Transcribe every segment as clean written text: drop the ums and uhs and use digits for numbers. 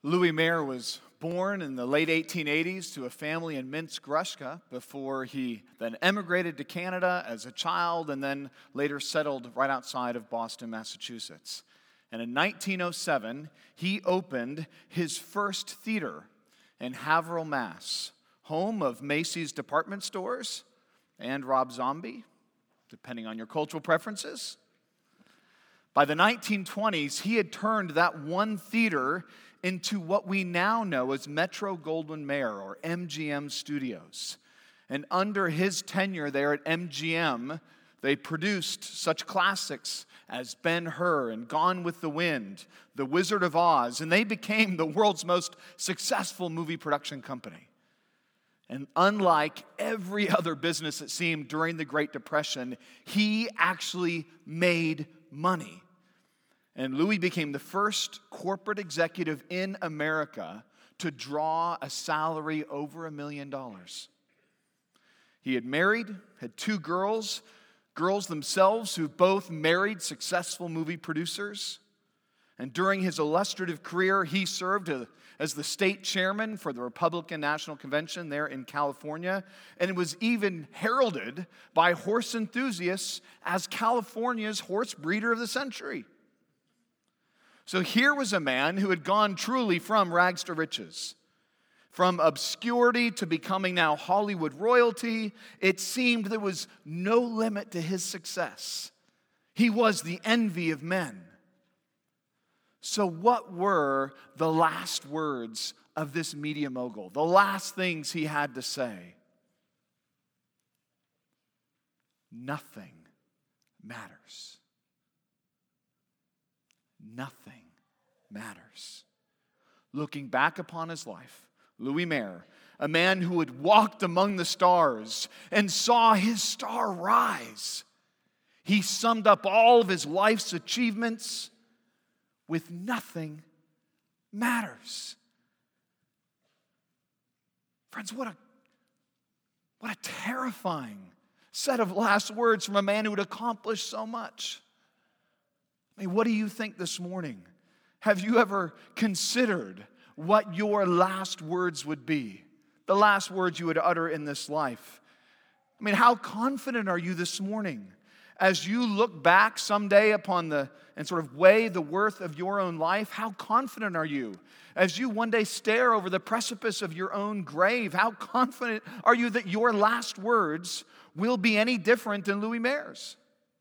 Louis Mayer was born in the late 1880s to a family in Minsk, Russia, before he then emigrated to Canada as a child and then later settled right outside of Boston, Massachusetts. And in 1907, he opened his first theater in Haverhill, Mass., home of Macy's department stores and Rob Zombie, depending on your cultural preferences. By the 1920s, he had turned that one theater into what we now know as Metro-Goldwyn-Mayer, or MGM Studios. And under his tenure there at MGM, they produced such classics as Ben-Hur and Gone with the Wind, The Wizard of Oz, and they became the world's most successful movie production company. And unlike every other business, it seemed, during the Great Depression, he actually made money. And Louis became the first corporate executive in America to draw a salary over $1 million. He had married, had two girls themselves who both married successful movie producers. And during his illustrative career, he served as the state chairman for the Republican National Convention there in California, and it was even heralded by horse enthusiasts as California's horse breeder of the century. So here was a man who had gone truly from rags to riches, from obscurity to becoming now Hollywood royalty. It seemed there was no limit to his success. He was the envy of men. So what were the last words of this media mogul? The last things he had to say? Nothing matters. Nothing matters. Looking back upon his life, Louis Mayer, a man who had walked among the stars and saw his star rise, he summed up all of his life's achievements with nothing matters. Friends, what a terrifying set of last words from a man who had accomplished so much. I mean, what do you think this morning? Have you ever considered what your last words would be? The last words you would utter in this life? I mean, how confident are you this morning as you look back someday upon and sort of weigh the worth of your own life? How confident are you as you one day stare over the precipice of your own grave? How confident are you that your last words will be any different than Louis Mayer's?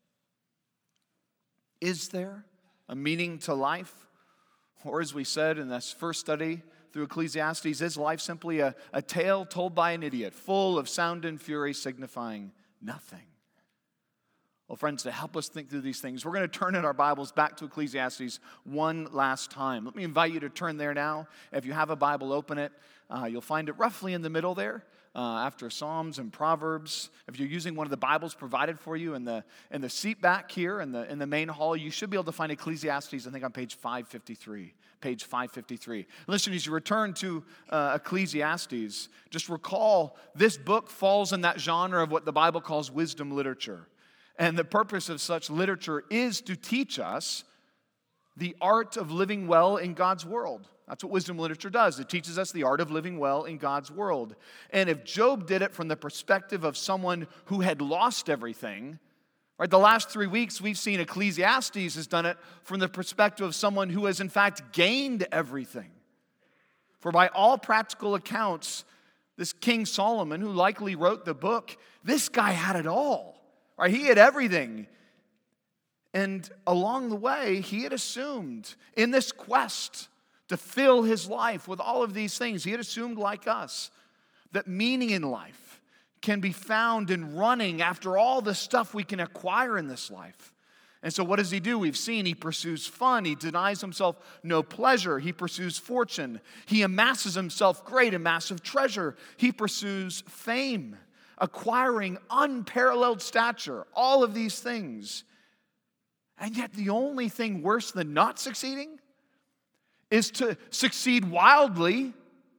Is there a meaning to life? Or as we said in this first study through Ecclesiastes, is life simply a tale told by an idiot, full of sound and fury, signifying nothing? Well, friends, to help us think through these things, we're going to turn in our Bibles back to Ecclesiastes one last time. Let me invite you to turn there now. If you have a Bible, open it. You'll find it roughly in the middle there, after Psalms and Proverbs. If you're using one of the Bibles provided for you in the seat back here in the main hall, you should be able to find Ecclesiastes, I think, on page 553. Page 553. Listen, as you return to Ecclesiastes, just recall this book falls in that genre of what the Bible calls wisdom literature. And the purpose of such literature is to teach us the art of living well in God's world. That's what wisdom literature does. It teaches us the art of living well in God's world. And if Job did it from the perspective of someone who had lost everything, right? The last 3 weeks we've seen Ecclesiastes has done it from the perspective of someone who has in fact gained everything. For by all practical accounts, this King Solomon, who likely wrote the book, this guy had it all. Right? He had everything. And along the way, he had assumed in this quest to fill his life with all of these things, he had assumed, like us, that meaning in life can be found in running after all the stuff we can acquire in this life. And so what does he do? We've seen he pursues fun. He denies himself no pleasure. He pursues fortune. He amasses himself great and massive treasure. He pursues fame, acquiring unparalleled stature, all of these things. And yet the only thing worse than not succeeding is to succeed wildly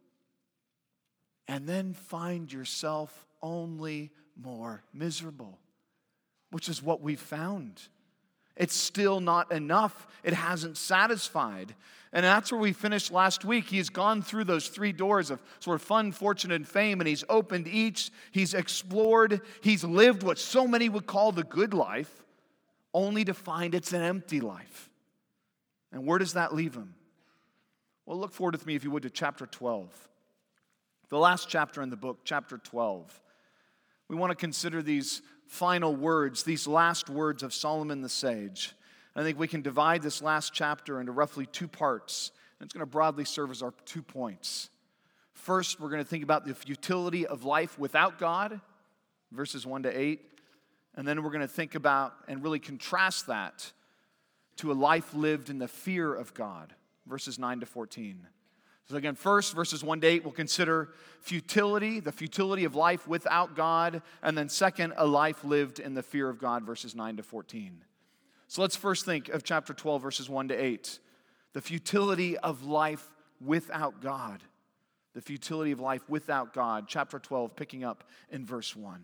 and then find yourself only more miserable, which is what we've found It's still not enough. It hasn't satisfied. And that's where we finished last week. He's gone through those 3 doors of sort of fun, fortune, and fame, and he's opened each. He's explored. He's lived what so many would call the good life, only to find it's an empty life. And where does that leave him? Well, look forward with me, if you would, to chapter 12. The last chapter in the book, chapter 12. We want to consider these final words, these last words of Solomon the sage. I think we can divide this last chapter into roughly 2 parts, and it's going to broadly serve as our 2 points. First, we're going to think about the futility of life without God, verses 1 to 8, and then we're going to think about and really contrast that to a life lived in the fear of God, verses 9 to 14. So again, first, verses 1 to 8, we'll consider futility, the futility of life without God, and then second, a life lived in the fear of God, verses 9 to 14. So let's first think of chapter 12, verses 1 to 8, the futility of life without God. The futility of life without God, chapter 12, picking up in verse 1.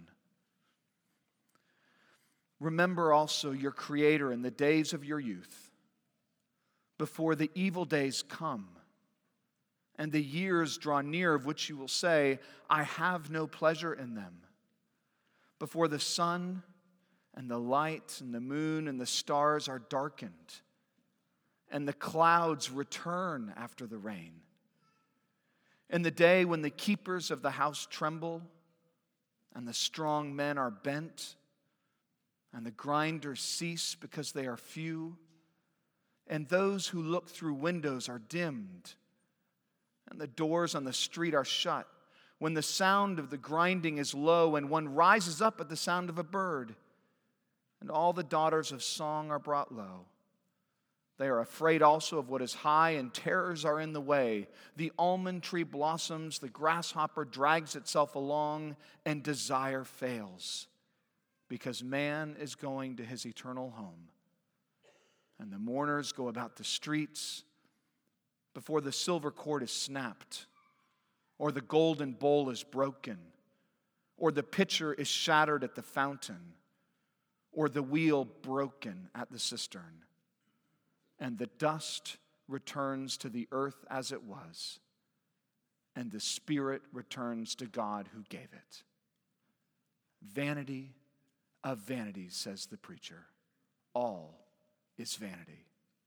Remember also your Creator in the days of your youth, before the evil days come, and the years draw near of which you will say, I have no pleasure in them. Before the sun and the light and the moon and the stars are darkened, and the clouds return after the rain. In the day when the keepers of the house tremble, and the strong men are bent, and the grinders cease because they are few, and those who look through windows are dimmed, and the doors on the street are shut, when the sound of the grinding is low, and one rises up at the sound of a bird, and all the daughters of song are brought low. They are afraid also of what is high, and terrors are in the way. The almond tree blossoms, the grasshopper drags itself along, and desire fails, because man is going to his eternal home. And the mourners go about the streets before the silver cord is snapped, or the golden bowl is broken, or the pitcher is shattered at the fountain, or the wheel broken at the cistern. And the dust returns to the earth as it was, and the spirit returns to God who gave it. Vanity of vanities, says the preacher. All is vanity.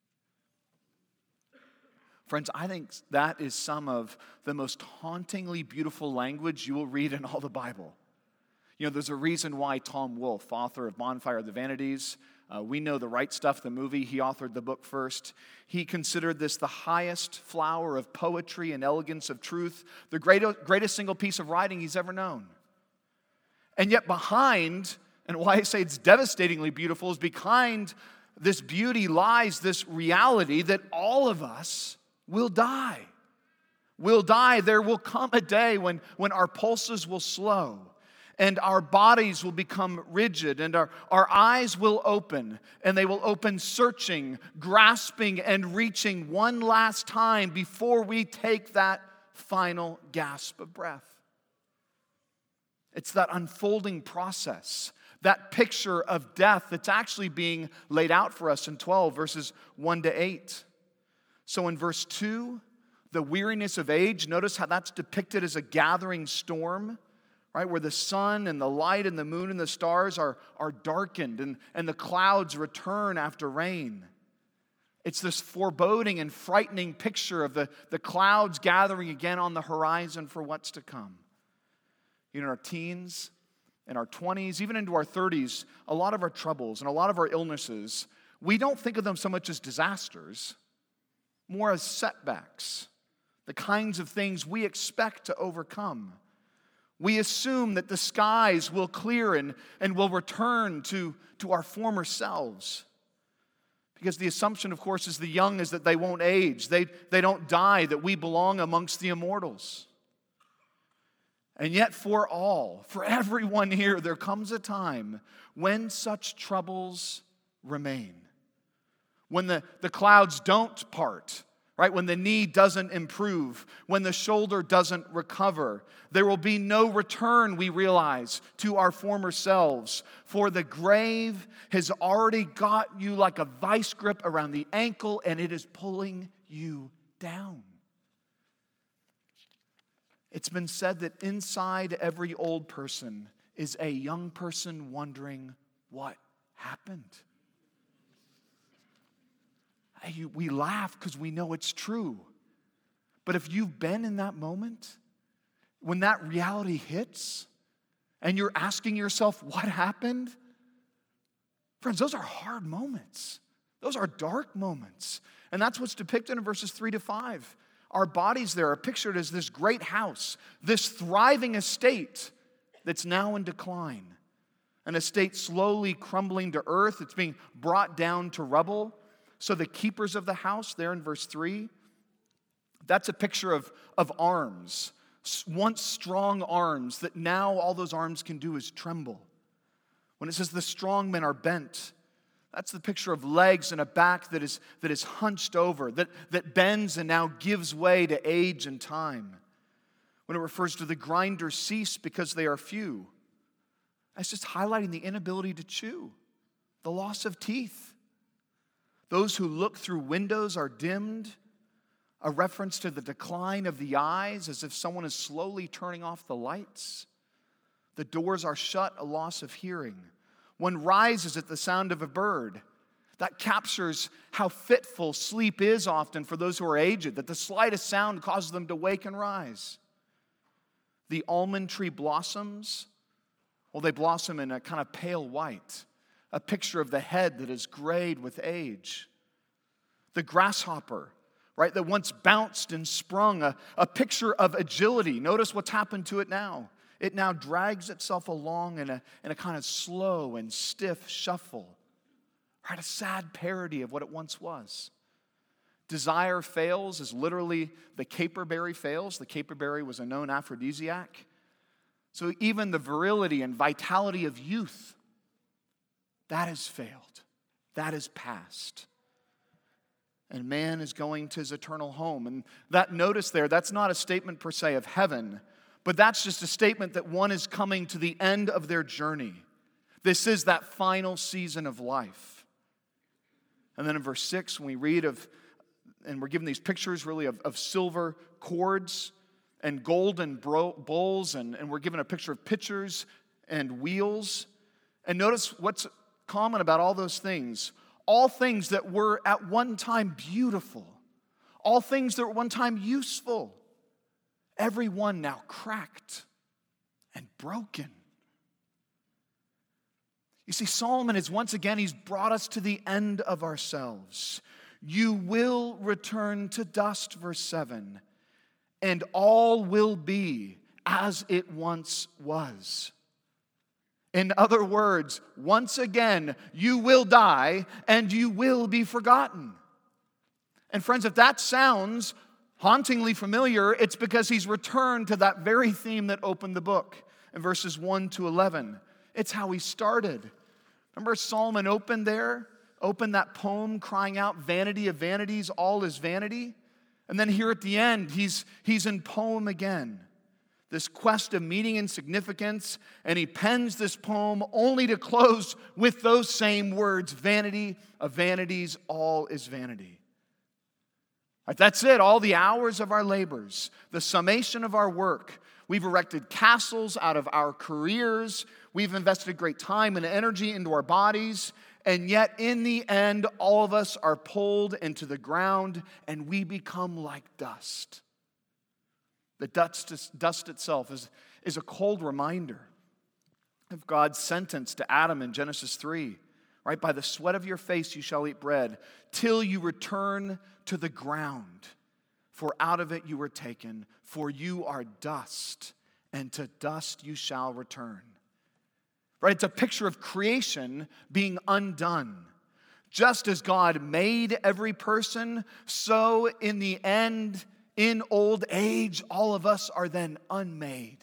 Friends, I think that is some of the most hauntingly beautiful language you will read in all the Bible. You know, there's a reason why Tom Wolfe, author of Bonfire of the Vanities, we know The Right Stuff, the movie, he authored the book first. He considered this the highest flower of poetry and elegance of truth, the greatest single piece of writing he's ever known. And yet behind, and why I say it's devastatingly beautiful, is behind this beauty lies this reality that all of us will die. We'll die. There will come a day when our pulses will slow, and our bodies will become rigid, and our eyes will open, and they will open searching, grasping, and reaching one last time before we take that final gasp of breath. It's that unfolding process, that picture of death that's actually being laid out for us in 12, verses 1 to 8. So in verse 2, the weariness of age, notice how that's depicted as a gathering storm, right? Where the sun and the light and the moon and the stars are darkened, and the clouds return after rain. It's this foreboding and frightening picture of the clouds gathering again on the horizon for what's to come. In our teens, in our 20s, even into our 30s, a lot of our troubles and a lot of our illnesses, we don't think of them so much as disasters, more as setbacks, the kinds of things we expect to overcome. We assume that the skies will clear and will return to our former selves. Because the assumption, of course, is the young is that they won't age. They don't die, that we belong amongst the immortals. And yet for everyone here, there comes a time when such troubles remain. When the clouds don't part, right? When the knee doesn't improve, when the shoulder doesn't recover, there will be no return, we realize, to our former selves. For the grave has already got you like a vice grip around the ankle, and it is pulling you down. It's been said that inside every old person is a young person wondering what happened. We laugh because we know it's true. But if you've been in that moment, when that reality hits, and you're asking yourself, what happened? Friends, those are hard moments. Those are dark moments. And that's what's depicted in verses 3 to 5. Our bodies there are pictured as this great house, this thriving estate that's now in decline. An estate slowly crumbling to earth. It's being brought down to rubble. So the keepers of the house there in verse 3, that's a picture of arms. Once strong arms that now all those arms can do is tremble. When it says the strong men are bent, that's the picture of legs and a back that is hunched over, that bends and now gives way to age and time. When it refers to the grinders cease because they are few, that's just highlighting the inability to chew, the loss of teeth. Those who look through windows are dimmed, a reference to the decline of the eyes, as if someone is slowly turning off the lights. The doors are shut, a loss of hearing. One rises at the sound of a bird. That captures how fitful sleep is often for those who are aged, that the slightest sound causes them to wake and rise. The almond tree blossoms, well, they blossom in a kind of pale white, a picture of the head that is grayed with age. The grasshopper, right, that once bounced and sprung, a picture of agility. Notice what's happened to it now. It now drags itself along in a kind of slow and stiff shuffle. Right, a sad parody of what it once was. Desire fails as literally the caperberry fails. The caperberry was a known aphrodisiac. So even the virility and vitality of youth, that has failed. That has passed. And man is going to his eternal home. And that notice there, that's not a statement per se of heaven, but that's just a statement that one is coming to the end of their journey. This is that final season of life. And then in verse 6, when we read of, and we're given these pictures really of silver cords and golden bowls, and we're given a picture of pitchers and wheels. And notice what's common about all those things. All things that were at one time beautiful. All things that were at one time useful. Every one now cracked and broken. You see, Solomon is once again, he's brought us to the end of ourselves. You will return to dust, verse 7, and all will be as it once was. In other words, once again, you will die and you will be forgotten. And friends, if that sounds hauntingly familiar, it's because he's returned to that very theme that opened the book in verses 1 to 11. It's how he started. Remember Solomon opened that poem crying out, vanity of vanities, all is vanity. And then here at the end, he's in poem again. This quest of meaning and significance, and he pens this poem only to close with those same words, vanity of vanities, all is vanity. Right, that's it, all the hours of our labors, the summation of our work. We've erected castles out of our careers. We've invested great time and energy into our bodies. And yet, in the end, all of us are pulled into the ground and we become like dust. The dust itself is a cold reminder of God's sentence to Adam in Genesis 3. Right? By the sweat of your face you shall eat bread, till you return to the ground. For out of it you were taken, for you are dust, and to dust you shall return. Right? It's a picture of creation being undone. Just as God made every person, so in the end, in old age, all of us are then unmade.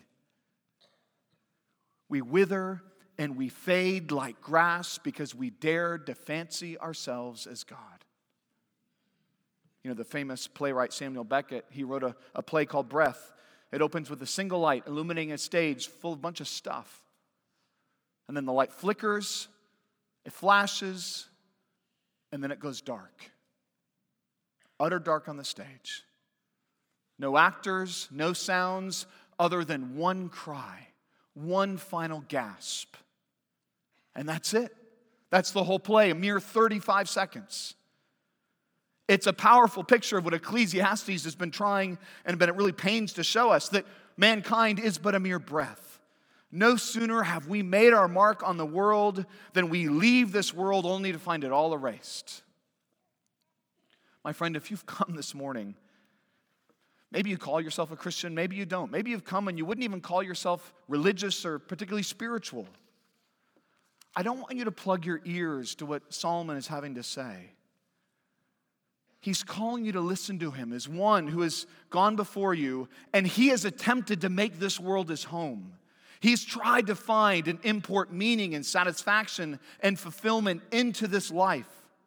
We wither and we fade like grass because we dared to fancy ourselves as God. The famous playwright Samuel Beckett, he wrote a play called Breath. It opens with a single light illuminating a stage full of a bunch of stuff. And then the light flickers, it flashes, and then it goes dark. Utter dark on the stage. No actors, no sounds, other than one cry, one final gasp. And that's it. That's the whole play, a mere 35 seconds. It's a powerful picture of what Ecclesiastes has been trying and been at really pains to show us, that mankind is but a mere breath. No sooner have we made our mark on the world than we leave this world only to find it all erased. My friend, if you've come this morning, maybe you call yourself a Christian, maybe you don't. Maybe you've come and you wouldn't even call yourself religious or particularly spiritual. I don't want you to plug your ears to what Solomon is having to say. He's calling you to listen to him as one who has gone before you, and he has attempted to make this world his home. He's tried to find and import meaning and satisfaction and fulfillment into this life.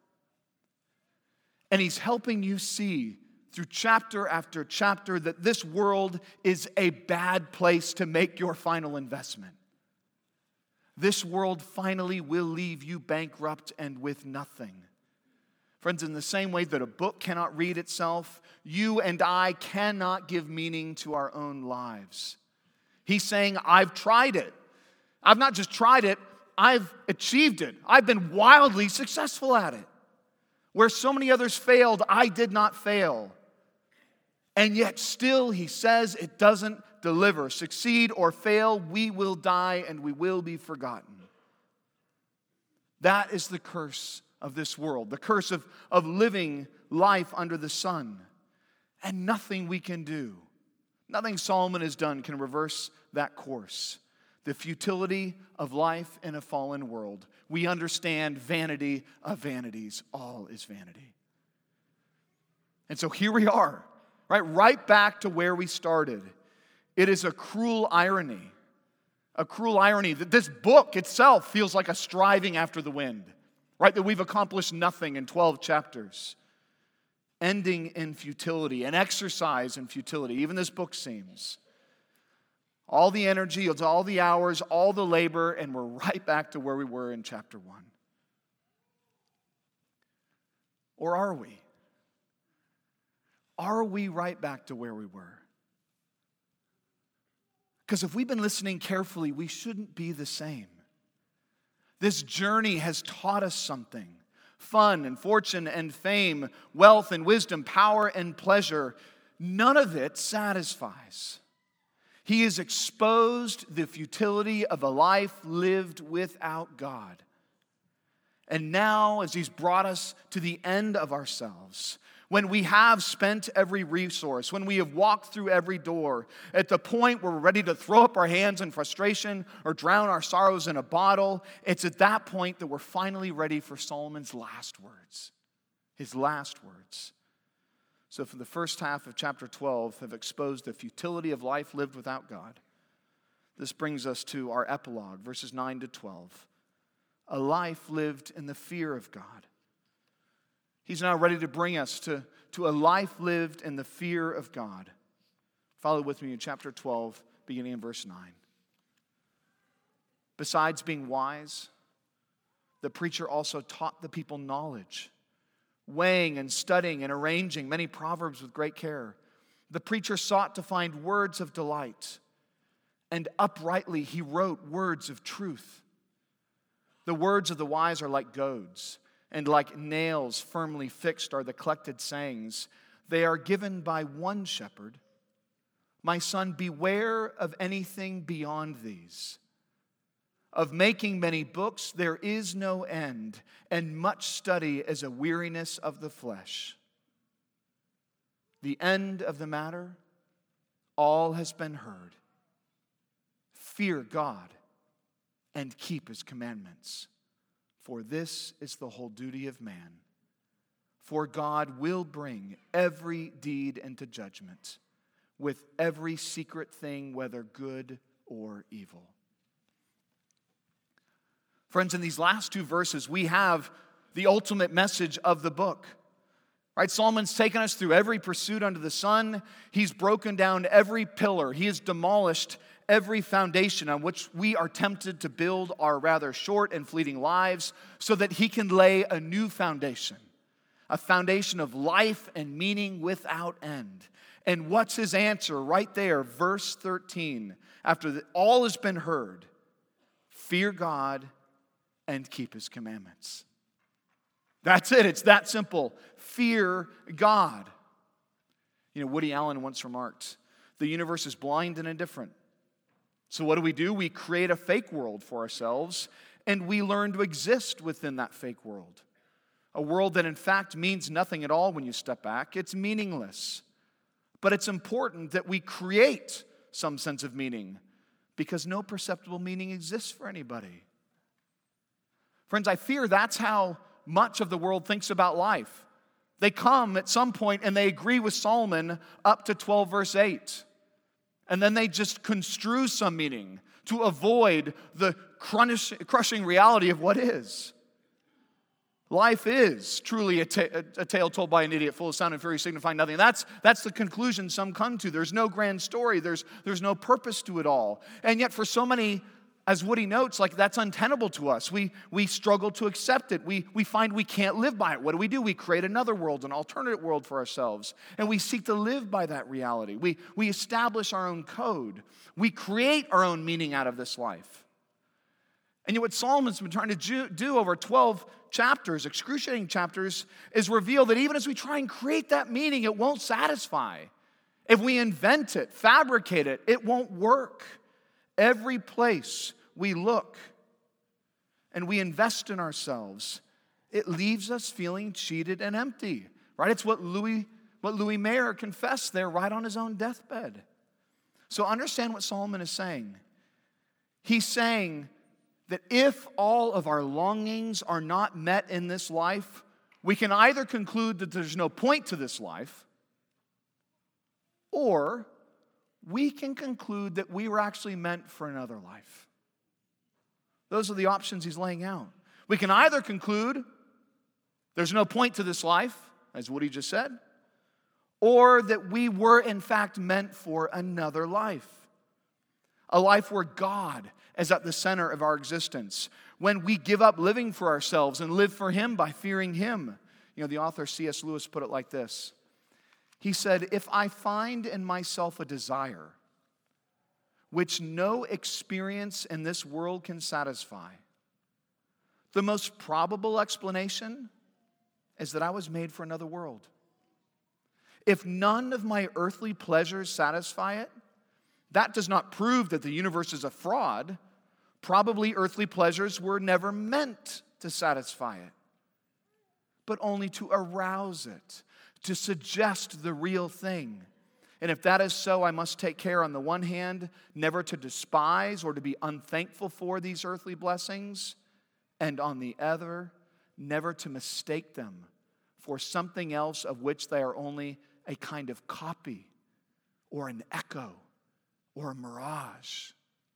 And he's helping you see through chapter after chapter that this world is a bad place to make your final investment. This world finally will leave you bankrupt and with nothing. Friends, in the same way that a book cannot read itself, you and I cannot give meaning to our own lives. He's saying, I've tried it. I've not just tried it, I've achieved it. I've been wildly successful at it. Where so many others failed, I did not fail. And yet still, he says, it doesn't deliver. Succeed or fail, we will die and we will be forgotten. That is the curse of this world, the curse of living life under the sun. And nothing we can do, nothing Solomon has done can reverse that course. The futility of life in a fallen world. We understand vanity of vanities. All is vanity. And so here we are, right back to where we started. It is a cruel irony that this book itself feels like a striving after the wind, right? That we've accomplished nothing in 12 chapters, ending in futility, an exercise in futility. Even this book seems. All the energy, all the hours, all the labor, and we're right back to where we were in chapter 1. Or are we? Are we right back to where we were? Because if we've been listening carefully, we shouldn't be the same. This journey has taught us something. Fun and fortune and fame, wealth and wisdom, power and pleasure, none of it satisfies. He has exposed the futility of a life lived without God. And now, as he's brought us to the end of ourselves, when we have spent every resource, when we have walked through every door, at the point where we're ready to throw up our hands in frustration or drown our sorrows in a bottle, it's at that point that we're finally ready for Solomon's last words. His last words. So for the first half of chapter 12 have exposed the futility of life lived without God. This brings us to our epilogue, verses 9 to 12. A life lived in the fear of God. He's now ready to bring us to a life lived in the fear of God. Follow with me in chapter 12, beginning in verse 9. Besides being wise, the preacher also taught the people knowledge, weighing and studying and arranging many proverbs with great care. The preacher sought to find words of delight, and uprightly he wrote words of truth. The words of the wise are like goads, and like nails firmly fixed are the collected sayings. They are given by one shepherd. My son, beware of anything beyond these. Of making many books there is no end, and much study is a weariness of the flesh. The end of the matter, all has been heard. Fear God and keep his commandments. For this is the whole duty of man. For God will bring every deed into judgment with every secret thing, whether good or evil. Friends, in these last two verses, we have the ultimate message of the book. Right? Solomon's taken us through every pursuit under the sun. He's broken down every pillar. He has demolished every foundation on which we are tempted to build our rather short and fleeting lives so that he can lay a new foundation, a foundation of life and meaning without end. And what's his answer? Right there, verse 13. After all has been heard, fear God and keep his commandments. That's it. It's that simple. Fear God. Woody Allen once remarked, the universe is blind and indifferent. So what do? We create a fake world for ourselves, and we learn to exist within that fake world. A world that in fact means nothing at all when you step back. It's meaningless. But it's important that we create some sense of meaning because no perceptible meaning exists for anybody. Friends, I fear that's how much of the world thinks about life. They come at some point and they agree with Solomon up to 12 verse 8. And then they just construe some meaning to avoid the crushing reality of what is. Life is truly a tale told by an idiot, full of sound and fury, signifying nothing. That's the conclusion some come to. There's no grand story. There's no purpose to it all. And yet for so many, as Woody notes, that's untenable to us. We struggle to accept it. We find we can't live by it. What do? We create another world, an alternate world for ourselves. And we seek to live by that reality. We establish our own code. We create our own meaning out of this life. And yet what Solomon's been trying to do over 12 chapters, excruciating chapters, is reveal that even as we try and create that meaning, it won't satisfy. If we invent it, fabricate it, it won't work. Every place we look and we invest in ourselves, it leaves us feeling cheated and empty. Right? It's what Louis Mayer confessed there right on his own deathbed. So understand what Solomon is saying. He's saying that if all of our longings are not met in this life, we can either conclude that there's no point to this life, or we can conclude that we were actually meant for another life. Those are the options he's laying out. We can either conclude there's no point to this life, as Woody just said, or that we were in fact meant for another life. A life where God is at the center of our existence. When we give up living for ourselves and live for Him by fearing Him. The author C.S. Lewis put it like this. He said, if I find in myself a desire which no experience in this world can satisfy, the most probable explanation is that I was made for another world. If none of my earthly pleasures satisfy it, that does not prove that the universe is a fraud. Probably earthly pleasures were never meant to satisfy it, but only to arouse it, to suggest the real thing. And if that is so, I must take care, on the one hand, never to despise or to be unthankful for these earthly blessings, and on the other, never to mistake them for something else of which they are only a kind of copy or an echo or a mirage.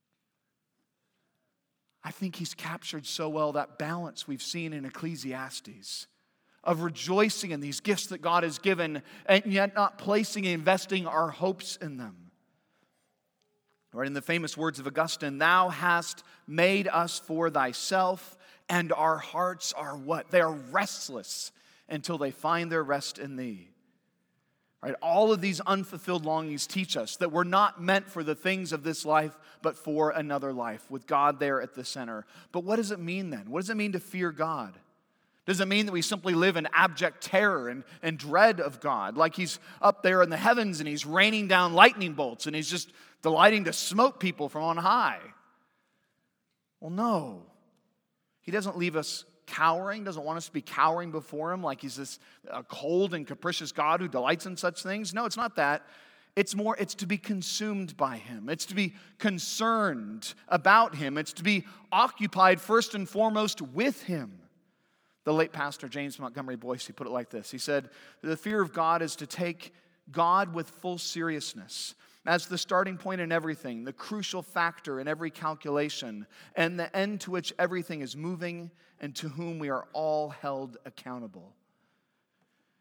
I think he's captured so well that balance we've seen in Ecclesiastes of rejoicing in these gifts that God has given and yet not placing and investing our hopes in them. Right, in the famous words of Augustine, thou hast made us for thyself, and our hearts are what? They are restless until they find their rest in thee. Right? All of these unfulfilled longings teach us that we're not meant for the things of this life, but for another life, with God there at the center. But what does it mean then? What does it mean to fear God? Does it mean that we simply live in abject terror and dread of God? Like He's up there in the heavens and He's raining down lightning bolts and He's just delighting to smote people from on high? Well, no. He doesn't leave us cowering, doesn't want us to be cowering before Him like He's this cold and capricious God who delights in such things. No, it's not that. It's to be consumed by Him. It's to be concerned about Him. It's to be occupied first and foremost with Him. The late pastor James Montgomery Boyce, he put it like this. He said, the fear of God is to take God with full seriousness as the starting point in everything, the crucial factor in every calculation, and the end to which everything is moving and to whom we are all held accountable.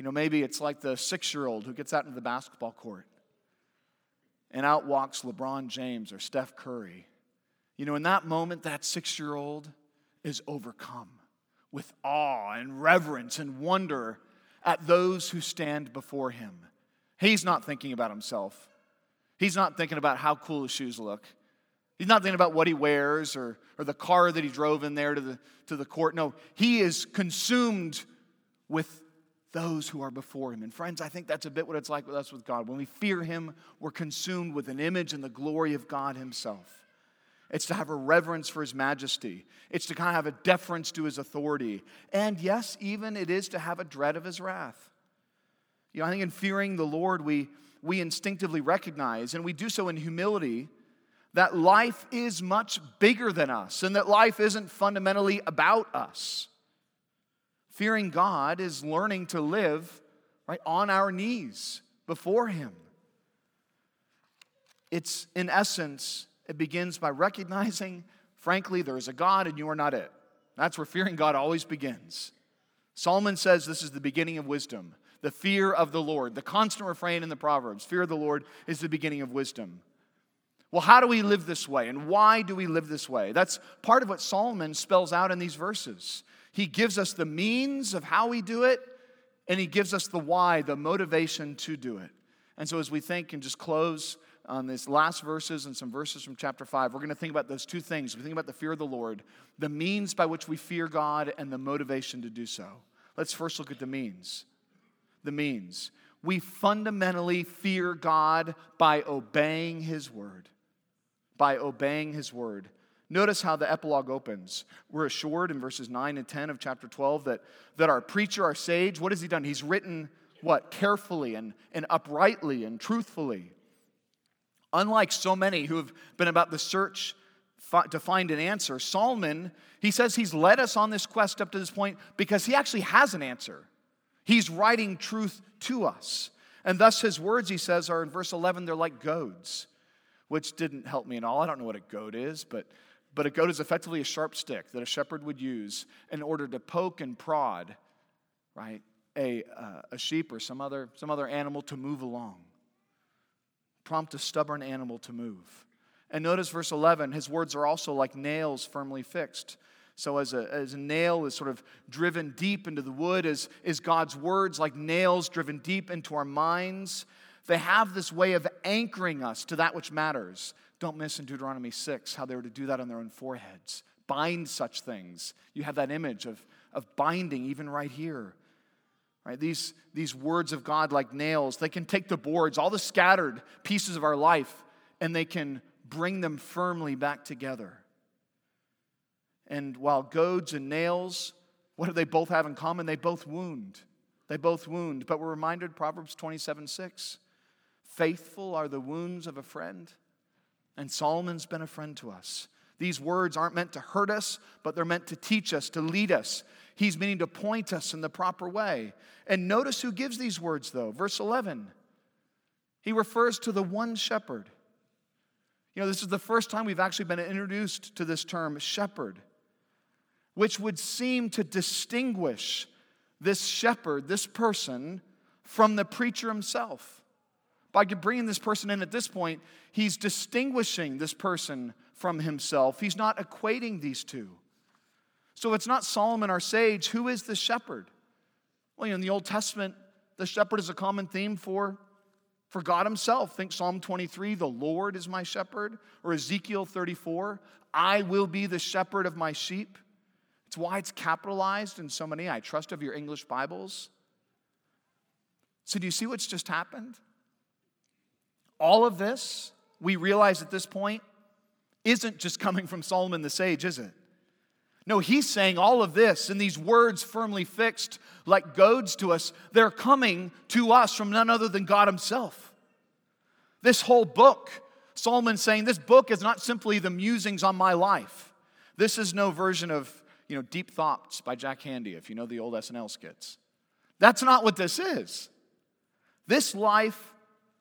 Maybe it's like the 6-year-old who gets out into the basketball court and out walks LeBron James or Steph Curry. In that moment, that 6-year-old is overcome with awe and reverence and wonder at those who stand before him. He's not thinking about himself. He's not thinking about how cool his shoes look. He's not thinking about what he wears or the car that he drove in there to the court. No, he is consumed with those who are before him. And friends, I think that's a bit what it's like with us with God. When we fear him, we're consumed with an image and the glory of God himself. It's to have a reverence for his majesty. It's to kind of have a deference to his authority. And yes, even it is to have a dread of his wrath. I think in fearing the Lord, we instinctively recognize, and we do so in humility, that life is much bigger than us and that life isn't fundamentally about us. Fearing God is learning to live right on our knees before him. It's, in essence, it begins by recognizing, frankly, there is a God and you are not it. That's where fearing God always begins. Solomon says this is the beginning of wisdom, the fear of the Lord. The constant refrain in the Proverbs, fear of the Lord is the beginning of wisdom. Well, how do we live this way and why do we live this way? That's part of what Solomon spells out in these verses. He gives us the means of how we do it, and he gives us the why, the motivation to do it. And so as we think and just close on these last verses and some verses from chapter 5, we're going to think about those two things. We think about the fear of the Lord, the means by which we fear God, and the motivation to do so. Let's first look at the means. The means. We fundamentally fear God by obeying his word. By obeying his word. Notice how the epilogue opens. We're assured in verses 9 and 10 of chapter 12 that our preacher, our sage, what has he done? He's written what? Carefully and uprightly and truthfully. Unlike so many who have been about the search to find an answer, Solomon, he says he's led us on this quest up to this point because he actually has an answer. He's writing truth to us. And thus his words, he says, are in verse 11, they're like goads, which didn't help me at all. I don't know what a goad is, but a goad is effectively a sharp stick that a shepherd would use in order to poke and prod, right, a sheep or some other animal to move along. Prompt a stubborn animal to move. And notice verse 11, his words are also like nails firmly fixed. So as a nail is sort of driven deep into the wood, is God's words like nails driven deep into our minds. They have this way of anchoring us to that which matters. Don't miss in Deuteronomy 6 how they were to do that on their own foreheads. Bind such things. You have that image of binding even right here. Right? These words of God like nails, they can take the boards, all the scattered pieces of our life, and they can bring them firmly back together. And while goads and nails, what do they both have in common? They both wound. They both wound. But we're reminded, Proverbs 27:6, faithful are the wounds of a friend. And Solomon's been a friend to us. These words aren't meant to hurt us, but they're meant to teach us, to lead us. He's meaning to point us in the proper way. And notice who gives these words, though. Verse 11. He refers to the one shepherd. This is the first time we've actually been introduced to this term, shepherd, which would seem to distinguish this shepherd, this person, from the preacher himself. By bringing this person in at this point, he's distinguishing this person from himself. He's not equating these two. So it's not Solomon, our sage. Who is the shepherd? Well, in the Old Testament, the shepherd is a common theme for God himself. Think Psalm 23, the Lord is my shepherd. Or Ezekiel 34, I will be the shepherd of my sheep. It's why it's capitalized in so many, I trust, of your English Bibles. So do you see what's just happened? All of this, we realize at this point, isn't just coming from Solomon the sage, is it? No, he's saying all of this, and these words firmly fixed like goads to us, they're coming to us from none other than God himself. This whole book, Solomon's saying, this book is not simply the musings on my life. This is no version of, Deep Thoughts by Jack Handey, if you know the old SNL skits. That's not what this is. This life,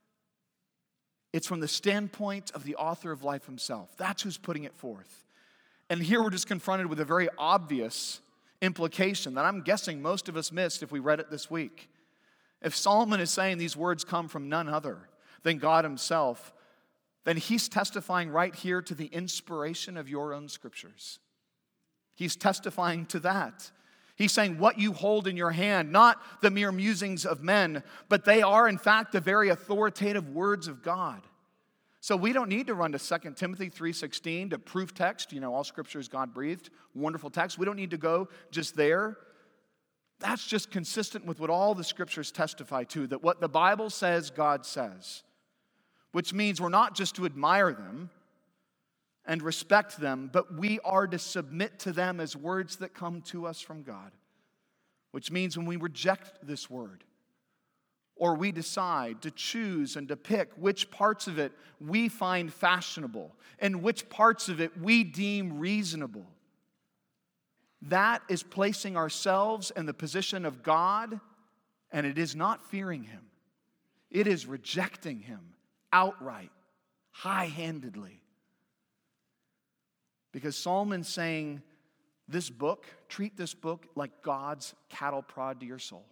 it's from the standpoint of the author of life himself. That's who's putting it forth. And here we're just confronted with a very obvious implication that I'm guessing most of us missed if we read it this week. If Solomon is saying these words come from none other than God himself, then he's testifying right here to the inspiration of your own scriptures. He's testifying to that. He's saying what you hold in your hand, not the mere musings of men, but they are in fact the very authoritative words of God. So we don't need to run to 2 Timothy 3:16 to proof text. All scripture is God-breathed. Wonderful text. We don't need to go just there. That's just consistent with what all the scriptures testify to, that what the Bible says, God says. Which means we're not just to admire them and respect them, but we are to submit to them as words that come to us from God. Which means when we reject this word, or we decide to choose and to pick which parts of it we find fashionable and which parts of it we deem reasonable, that is placing ourselves in the position of God, and it is not fearing him. It is rejecting him outright, high-handedly. Because Solomon's saying, treat this book like God's cattle prod to your soul.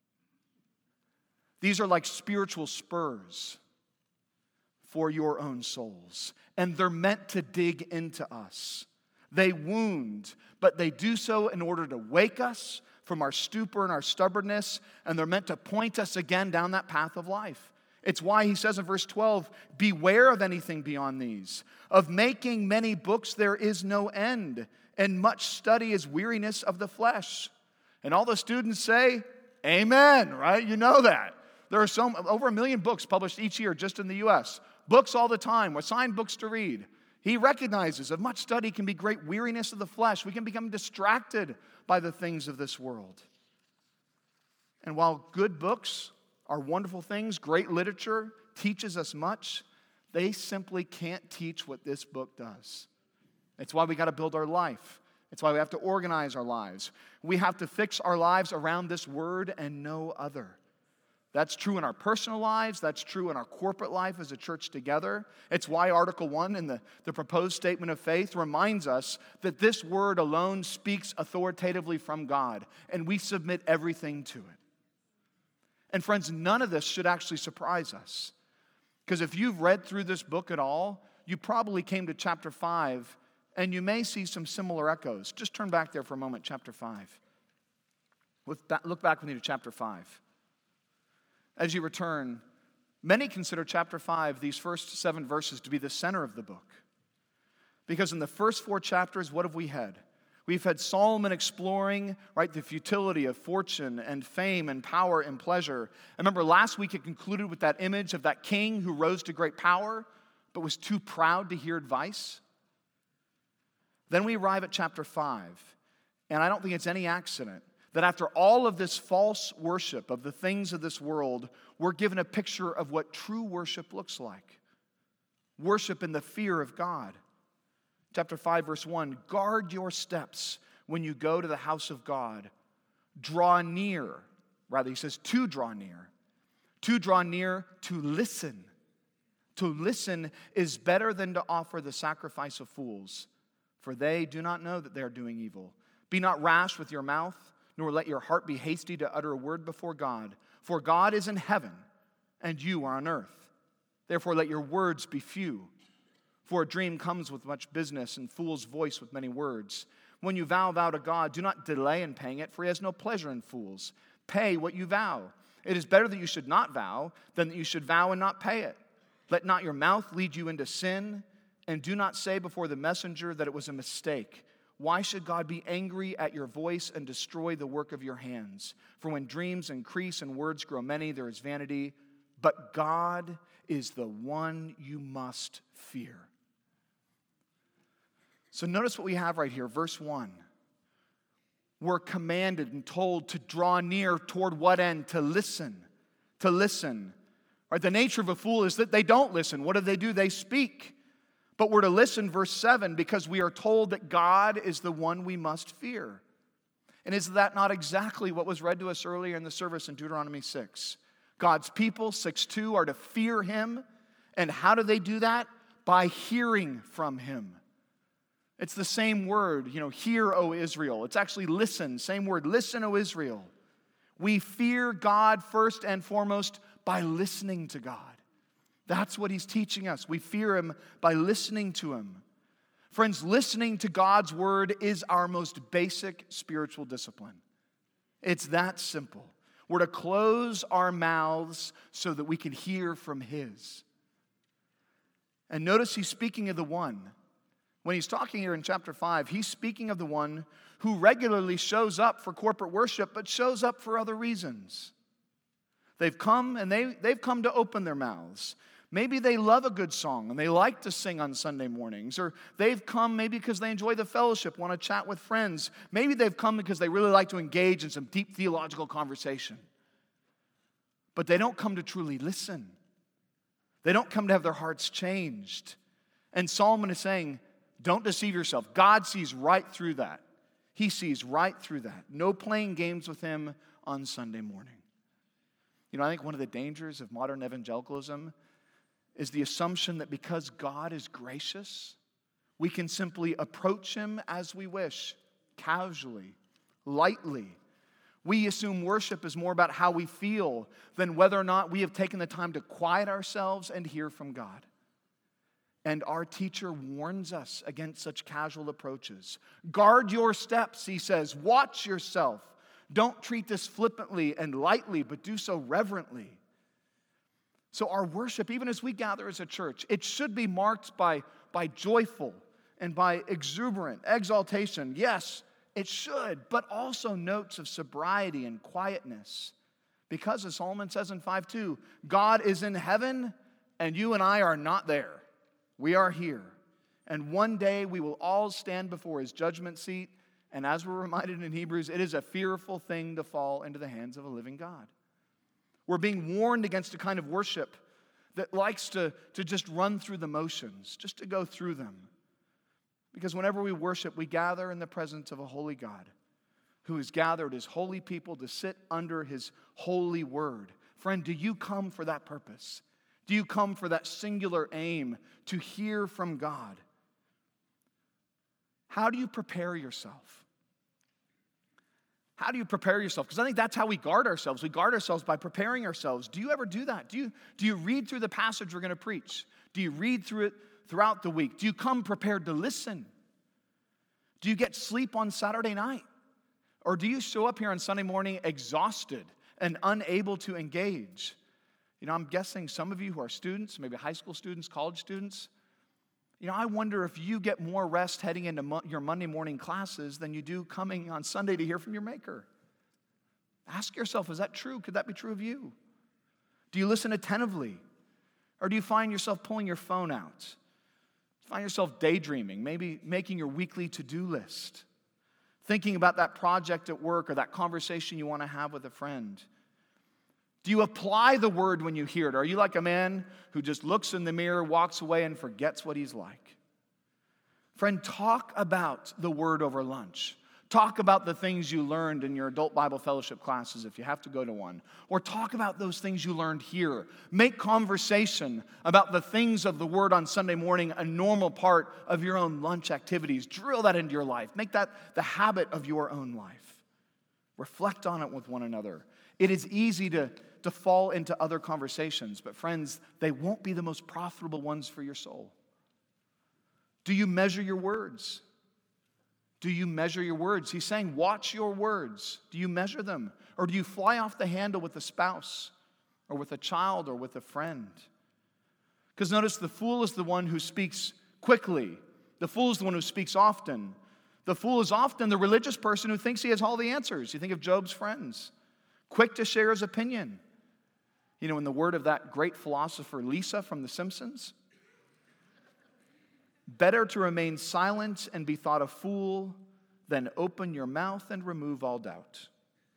These are like spiritual spurs for your own souls. And they're meant to dig into us. They wound, but they do so in order to wake us from our stupor and our stubbornness, and they're meant to point us again down that path of life. It's why he says in verse 12, beware of anything beyond these. Of making many books there is no end, and much study is weariness of the flesh. And all the students say, amen, right? You know that. There are over 1 million books published each year just in the U.S. Books all the time, assigned books to read. He recognizes that much study can be great weariness of the flesh. We can become distracted by the things of this world. And while good books are wonderful things, great literature teaches us much, they simply can't teach what this book does. It's why we got to build our life. It's why we have to organize our lives. We have to fix our lives around this word and no other. That's true in our personal lives. That's true in our corporate life as a church together. It's why Article 1 in the proposed statement of faith reminds us that this word alone speaks authoritatively from God, and we submit everything to it. And friends, none of this should actually surprise us. Because if you've read through this book at all, you probably came to chapter 5, and you may see some similar echoes. Just turn back there for a moment, chapter 5. Look back with me to chapter 5. As you return, many consider chapter 5, these first 7 verses, to be the center of the book. Because in the first 4 chapters, what have we had? We've had Solomon exploring, the futility of fortune and fame and power and pleasure. I remember last week it concluded with that image of that king who rose to great power but was too proud to hear advice. Then we arrive at chapter 5, and I don't think it's any accident that after all of this false worship of the things of this world, we're given a picture of what true worship looks like. Worship in the fear of God. Chapter 5, verse 1, guard your steps when you go to the house of God. Draw near. Rather, he says to draw near. To draw near, to listen. To listen is better than to offer the sacrifice of fools, for they do not know that they are doing evil. Be not rash with your mouth, nor let your heart be hasty to utter a word before God. For God is in heaven, and you are on earth. Therefore let your words be few. For a dream comes with much business, and fool's voice with many words. When you vow to God, do not delay in paying it, for he has no pleasure in fools. Pay what you vow. It is better that you should not vow than that you should vow and not pay it. Let not your mouth lead you into sin, and do not say before the messenger that it was a mistake. Why should God be angry at your voice and destroy the work of your hands? For when dreams increase and words grow many, there is vanity. But God is the one you must fear. So notice what we have right here, verse 1. We're commanded and told to draw near toward what end? To listen. To listen. Right? The nature of a fool is that they don't listen. What do? They speak. But we're to listen, verse 7, because we are told that God is the one we must fear. And is that not exactly what was read to us earlier in the service in Deuteronomy 6? God's people, 6:2, are to fear him. And how do they do that? By hearing from him. It's the same word, hear, O Israel. It's actually listen, same word, listen, O Israel. We fear God first and foremost by listening to God. That's what he's teaching us. We fear him by listening to him. Friends, listening to God's word is our most basic spiritual discipline. It's that simple. We're to close our mouths so that we can hear from his. And notice he's speaking of the one. When he's talking here in chapter 5, he's speaking of the one who regularly shows up for corporate worship, but shows up for other reasons. They've come and they've come to open their mouths. Maybe they love a good song and they like to sing on Sunday mornings. Or they've come maybe because they enjoy the fellowship, want to chat with friends. Maybe they've come because they really like to engage in some deep theological conversation. But they don't come to truly listen. They don't come to have their hearts changed. And Solomon is saying, don't deceive yourself. God sees right through that. He sees right through that. No playing games with him on Sunday morning. You know, I think one of the dangers of modern evangelicalism is the assumption that because God is gracious, we can simply approach him as we wish, casually, lightly. We assume worship is more about how we feel than whether or not we have taken the time to quiet ourselves and hear from God. And our teacher warns us against such casual approaches. Guard your steps, he says. Watch yourself. Don't treat this flippantly and lightly, but do so reverently. So our worship, even as we gather as a church, it should be marked by joyful and by exuberant exaltation. Yes, it should, but also notes of sobriety and quietness. Because as Solomon says in 5:2, God is in heaven and you and I are not there. We are here. And one day we will all stand before his judgment seat. And as we're reminded in Hebrews, it is a fearful thing to fall into the hands of a living God. We're being warned against a kind of worship that likes to just run through the motions, just to go through them. Because whenever we worship, we gather in the presence of a holy God who has gathered his holy people to sit under his holy word. Friend, do you come for that purpose? Do you come for that singular aim to hear from God? How do you prepare yourself? How do you prepare yourself? Because I think that's how we guard ourselves. We guard ourselves by preparing ourselves. Do you ever do that? Do you read through the passage we're going to preach? Do you read through it throughout the week? Do you come prepared to listen? Do you get sleep on Saturday night? Or do you show up here on Sunday morning exhausted and unable to engage? You know, I'm guessing some of you who are students, maybe high school students, college students, you know, I wonder if you get more rest heading into your Monday morning classes than you do coming on Sunday to hear from your Maker. Ask yourself, is that true? Could that be true of you? Do you listen attentively? Or do you find yourself pulling your phone out? Find yourself daydreaming, maybe making your weekly to-do list, thinking about that project at work or that conversation you want to have with a friend? Do you apply the word when you hear it? Are you like a man who just looks in the mirror, walks away, and forgets what he's like? Friend, talk about the word over lunch. Talk about the things you learned in your adult Bible fellowship classes if you have to go to one. Or talk about those things you learned here. Make conversation about the things of the word on Sunday morning a normal part of your own lunch activities. Drill that into your life. Make that the habit of your own life. Reflect on it with one another. It is easy to fall into other conversations, but friends, they won't be the most profitable ones for your soul. Do you measure your words? Do you measure your words? He's saying, watch your words. Do you measure them? Or do you fly off the handle with a spouse, or with a child, or with a friend? Because notice, the fool is the one who speaks quickly. The fool is the one who speaks often. The fool is often the religious person who thinks he has all the answers. You think of Job's friends. Quick to share his opinion. You know, in the word of that great philosopher Lisa from The Simpsons, better to remain silent and be thought a fool than open your mouth and remove all doubt.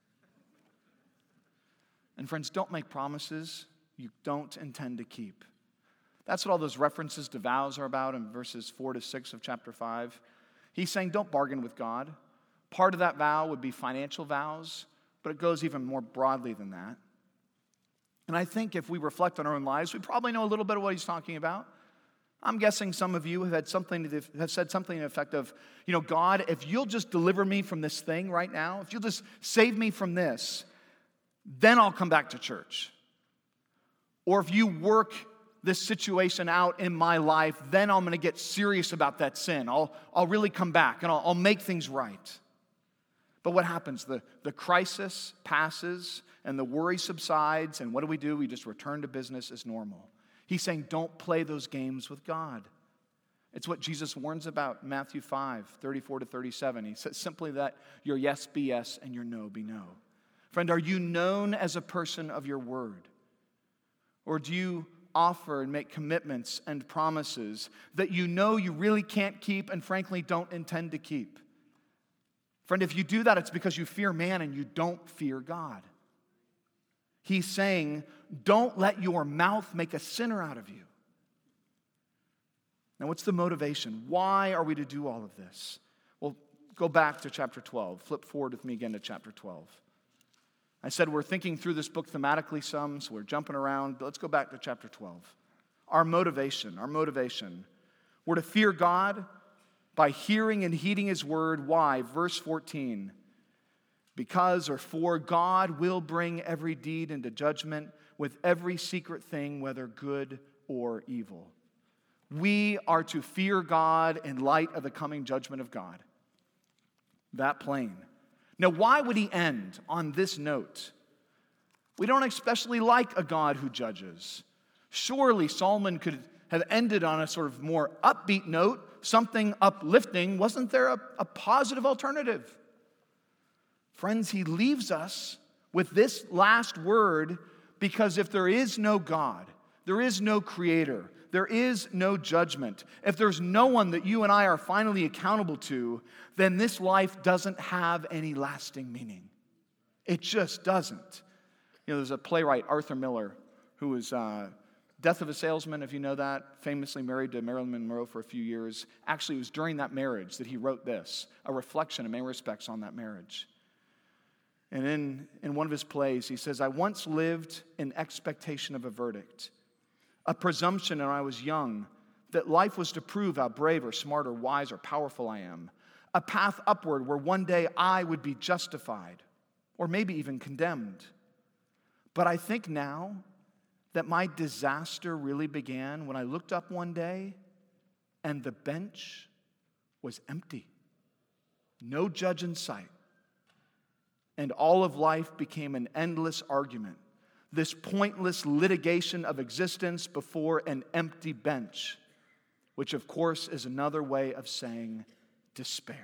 And friends, don't make promises you don't intend to keep. That's what all those references to vows are about in verses 4-6 of chapter 5. He's saying don't bargain with God. Part of that vow would be financial vows, but it goes even more broadly than that. And I think if we reflect on our own lives, we probably know a little bit of what he's talking about. I'm guessing some of you have said something to the effect of, you know, God, if you'll just deliver me from this thing right now, if you'll just save me from this, then I'll come back to church. Or if you work this situation out in my life, then I'm going to get serious about that sin. I'll really come back and I'll make things right. But what happens? The crisis passes and the worry subsides, and what do? We just return to business as normal. He's saying, don't play those games with God. It's what Jesus warns about in Matthew 5:34-37. He says simply that your yes be yes and your no be no. Friend, are you known as a person of your word? Or do you offer and make commitments and promises that you know you really can't keep and frankly don't intend to keep? Friend, if you do that, it's because you fear man and you don't fear God. He's saying, don't let your mouth make a sinner out of you. Now, what's the motivation? Why are we to do all of this? Well, go back to chapter 12. Flip forward with me again to chapter 12. I said we're thinking through this book thematically some, so we're jumping around, but let's go back to chapter 12. Our motivation. We're to fear God by hearing and heeding His word. Why? Verse 14. Because or for God will bring every deed into judgment with every secret thing, whether good or evil. We are to fear God in light of the coming judgment of God. That plain. Now, why would he end on this note? We don't especially like a God who judges. Surely Solomon could have ended on a sort of more upbeat note, something uplifting. Wasn't there a positive alternative? Friends, he leaves us with this last word because if there is no God, there is no creator, there is no judgment, if there's no one that you and I are finally accountable to, then this life doesn't have any lasting meaning. It just doesn't. You know, there's a playwright, Arthur Miller, who was Death of a Salesman, if you know that, famously married to Marilyn Monroe for a few years. Actually, it was during that marriage that he wrote this, a reflection in many respects on that marriage. And in one of his plays, he says, I once lived in expectation of a verdict, a presumption when I was young that life was to prove how brave or smart or wise or powerful I am, a path upward where one day I would be justified or maybe even condemned. But I think now that my disaster really began when I looked up one day and the bench was empty, no judge in sight. And all of life became an endless argument, this pointless litigation of existence before an empty bench, which of course is another way of saying despair.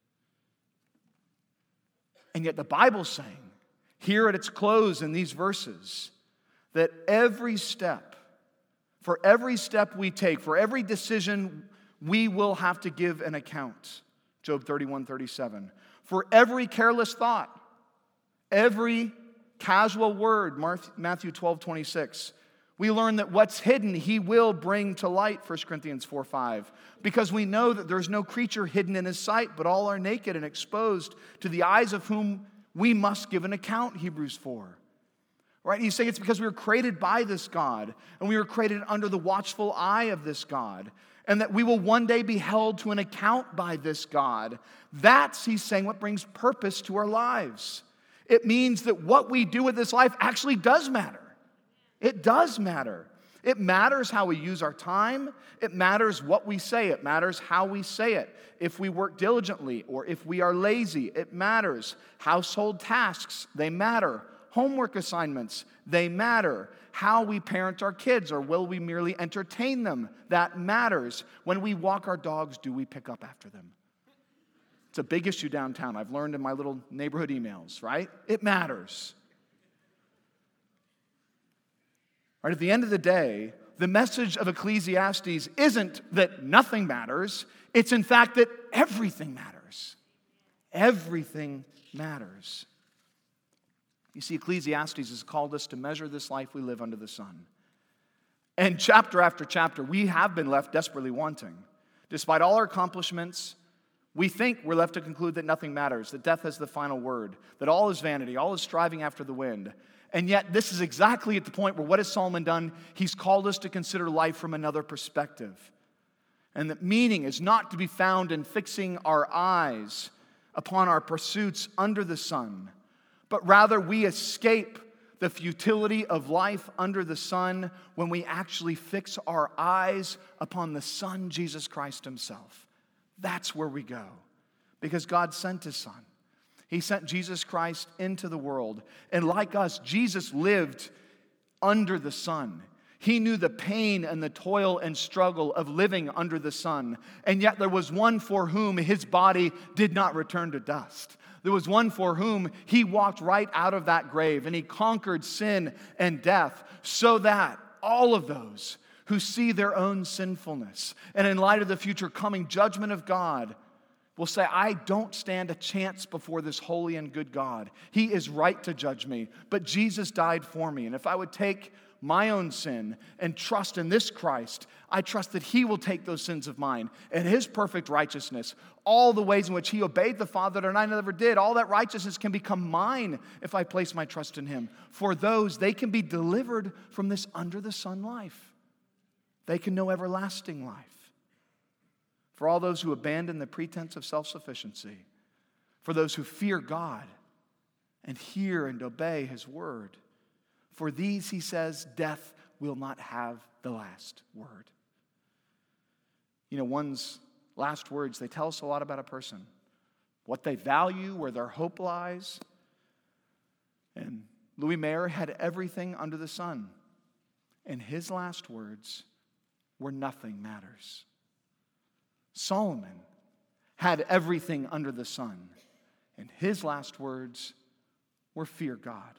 And yet the Bible's saying, here at its close in these verses, that every step we take, for every decision, we will have to give an account. Job 31:37. For every careless thought, every casual word, Matthew 12:26. We learn that what's hidden, he will bring to light, 1 Corinthians 4:5. Because we know that there's no creature hidden in his sight, but all are naked and exposed to the eyes of whom we must give an account, Hebrews 4. Right? He's saying it's because we were created by this God, and we were created under the watchful eye of this God, and that we will one day be held to an account by this God. That's, he's saying, what brings purpose to our lives. It means that what we do with this life actually does matter. It does matter. It matters how we use our time. It matters what we say. It matters how we say it. If we work diligently or if we are lazy, it matters. Household tasks, they matter. Homework assignments, they matter. How we parent our kids, or will we merely entertain them? That matters. When we walk our dogs, do we pick up after them? It's a big issue downtown. I've learned in my little neighborhood emails, right? It matters. Right, at the end of the day, the message of Ecclesiastes isn't that nothing matters. It's in fact that everything matters. Everything matters. You see, Ecclesiastes has called us to measure this life we live under the sun. And chapter after chapter, we have been left desperately wanting. Despite all our accomplishments, we think we're left to conclude that nothing matters, that death has the final word, that all is vanity, all is striving after the wind. And yet, this is exactly at the point where what has Solomon done? He's called us to consider life from another perspective. And that meaning is not to be found in fixing our eyes upon our pursuits under the sun, but rather we escape the futility of life under the sun when we actually fix our eyes upon the Son, Jesus Christ himself. That's where we go, because God sent his Son. He sent Jesus Christ into the world, and like us, Jesus lived under the sun. He knew the pain and the toil and struggle of living under the sun, and yet there was one for whom his body did not return to dust. There was one for whom he walked right out of that grave, and he conquered sin and death, so that all of those who see their own sinfulness and in light of the future coming judgment of God will say, I don't stand a chance before this holy and good God. He is right to judge me, but Jesus died for me. And if I would take my own sin and trust in this Christ, I trust that he will take those sins of mine and his perfect righteousness, all the ways in which he obeyed the Father that I never did, all that righteousness can become mine if I place my trust in him. For those, they can be delivered from this under the sun life. They can know everlasting life. For all those who abandon the pretense of self-sufficiency, for those who fear God and hear and obey his word, for these, he says, death will not have the last word. You know, one's last words, they tell us a lot about a person, what they value, where their hope lies. And Louis Mayer had everything under the sun, and his last words were nothing matters. Solomon had everything under the sun, and his last words were fear God.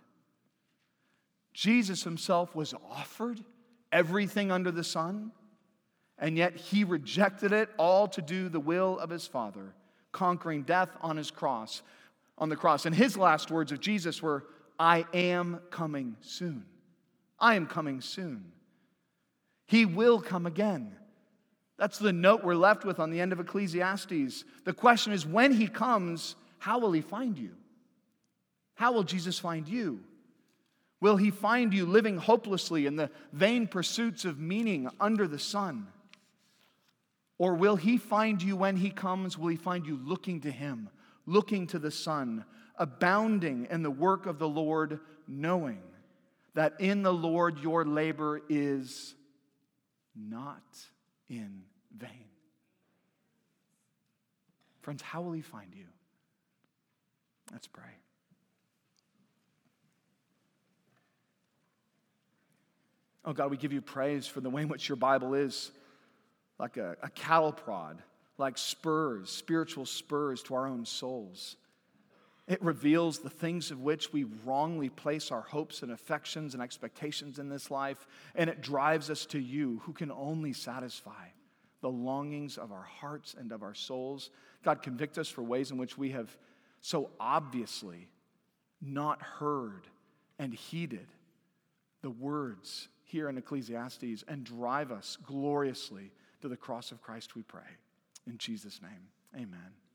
Jesus himself was offered everything under the sun, and yet he rejected it all to do the will of his Father, conquering death on the cross. And his last words of Jesus were, I am coming soon. I am coming soon. He will come again. That's the note we're left with on the end of Ecclesiastes. The question is, when he comes, how will he find you? How will Jesus find you? Will he find you living hopelessly in the vain pursuits of meaning under the sun? Or will he find you when he comes? Will he find you looking to him, looking to the Son, abounding in the work of the Lord, knowing that in the Lord your labor is not in vain? Friends, how will he find you? Let's pray. Oh God, we give you praise for the way in which your Bible is like a cattle prod, like spurs, spiritual spurs to our own souls. It reveals the things of which we wrongly place our hopes and affections and expectations in this life, and it drives us to you, who can only satisfy the longings of our hearts and of our souls. God, convict us for ways in which we have so obviously not heard and heeded the words here in Ecclesiastes, and drive us gloriously to the cross of Christ, we pray. In Jesus' name, amen.